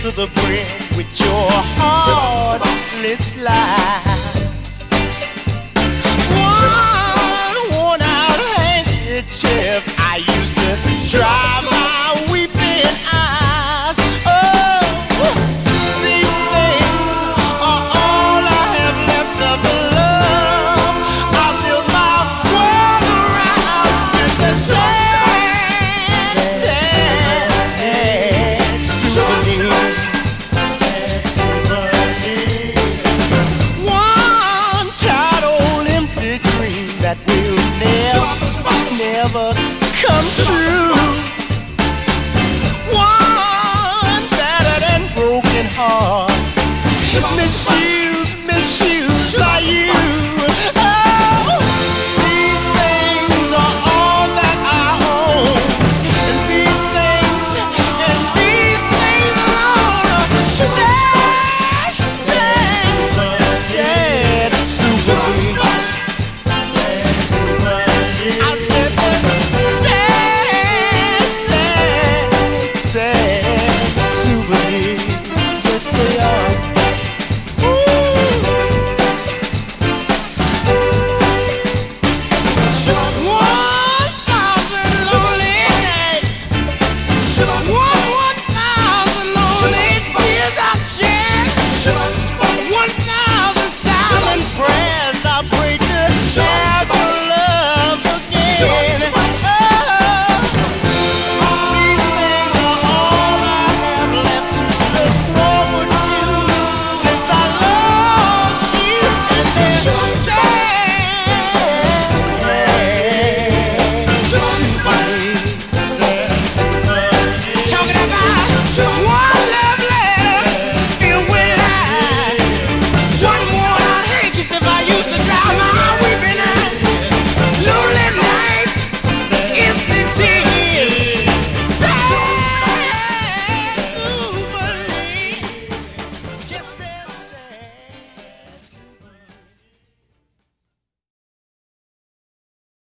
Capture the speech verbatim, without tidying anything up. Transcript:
to the brim with your heartless lies. One worn out handkerchief I used to dry my weeping eyes. Oh, these things are all I have left of the love I built my world around. With the sad, sad souvenir. One tired old empty dream that will never, never come true. One battered and broken heart, machine.